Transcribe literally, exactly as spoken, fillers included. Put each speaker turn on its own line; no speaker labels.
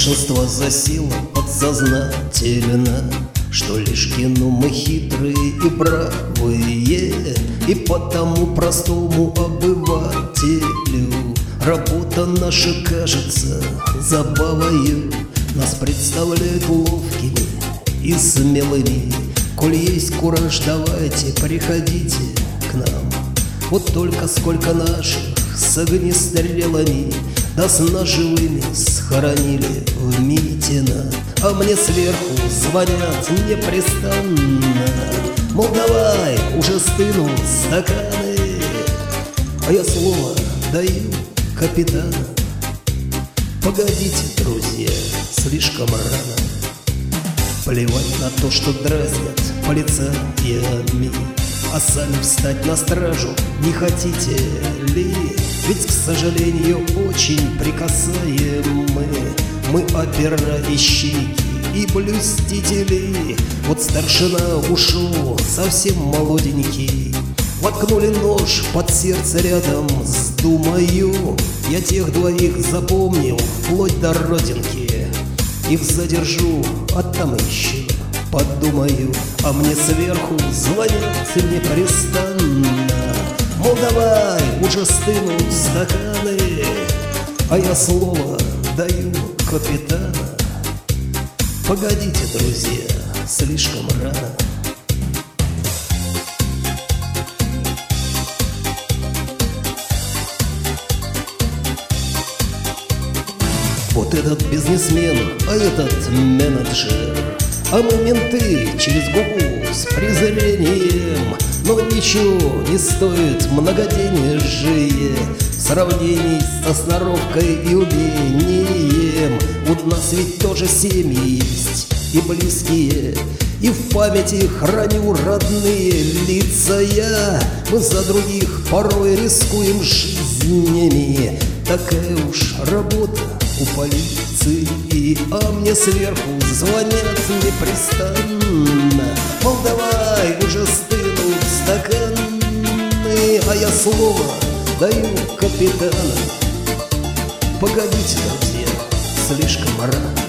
большинство засело подсознательно, что лишь кино мы хитрые и бравые, и потому простому обывателю работа наша кажется забавою. Нас представляют ловкими и смелыми. Коль есть кураж, давайте, приходите к нам. Вот только сколько наших с огнестрелами, да с ножевыми схоронили в Митино. А мне сверху звонят непрестанно, мол, давай, уже стынут стаканы. А я слово даю капитана: погодите, друзья, слишком рано. Плевать на то, что дразнят полицаями, а сами встать на стражу не хотите ли? Ведь, к сожалению, очень прикасаемы мы, опера, ищейки и блюстители. Вот старшина ушел совсем молоденький, воткнули нож под сердце рядом с думою. Я тех двоих запомнил вплоть до родинки, их задержу, а там еще подумаю. А мне сверху звонят непрестанно, мол, давай, уже стынут стаканы. А я слово даю капитана: погодите, друзья, слишком рано. Вот этот бизнесмен, а этот менеджер, а мы менты через губу с презрением. Но ничего не стоит многоденежие в сравнении со сноровкой и умением. У нас ведь тоже семьи есть и близкие, и в памяти храню родные лица я. Мы за других порой рискуем жизнями, такая уж работа у полиции. А мне сверху звонят непрестанно, мол, давай, уже стынут стаканы. А я слово даю капитана: погодите, друзья, слишком рано.